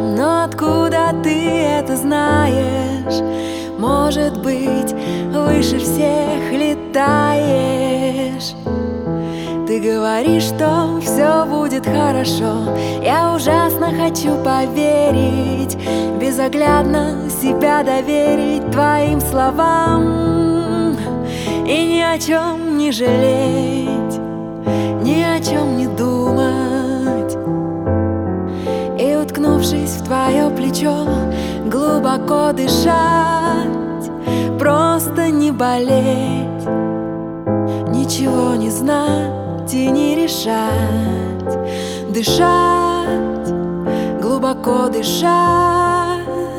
но откуда ты это знаешь? Может быть, выше всех летаешь. Ты говоришь, что все будет хорошо. Я ужасно хочу поверить, безоглядно себя доверить твоим словам и ни о чем не жалеть, ни о чем не думать. И, уткнувшись в твое плечо, глубоко дышать, просто не болеть, ничего не знать и не решать. Дышать, глубоко дышать.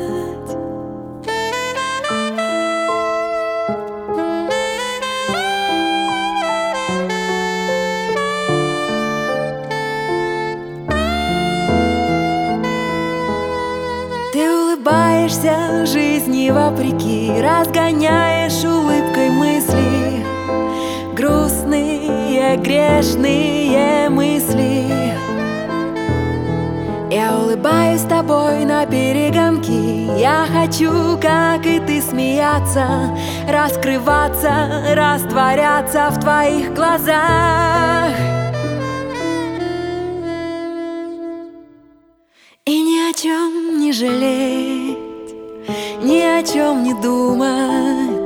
Ты улыбаешься жизни вопреки, разгоняешь улыбкой мысли, грустные, грешные мысли. Я улыбаюсь с тобой на перегонки. Я хочу, как и ты, смеяться, раскрываться, растворяться в твоих глазах и ни о чем не жалеть, ни о чем не думать.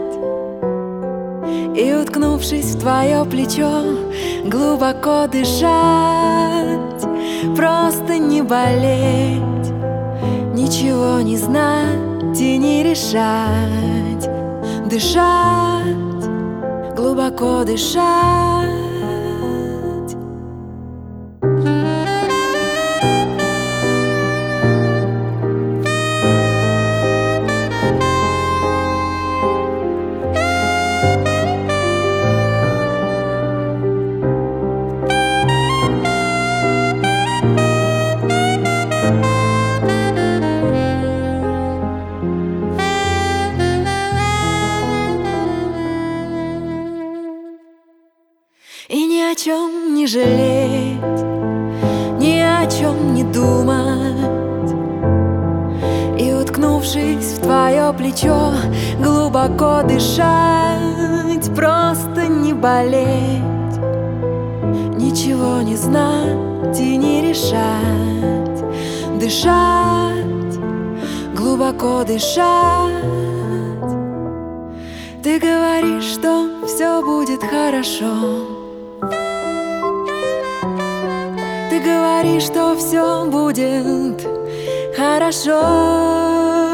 И, уткнувшись в твое плечо, глубоко дышать, просто не болеть, ничего не знать и не решать. Дышать, глубоко дышать. И ни о чем не жалеть, ни о чем не думать. И, уткнувшись в твое плечо, глубоко дышать, просто не болеть, ничего не знать и не решать. Дышать, глубоко дышать. Ты говоришь, что все будет хорошо. Ты говоришь, что все будет хорошо.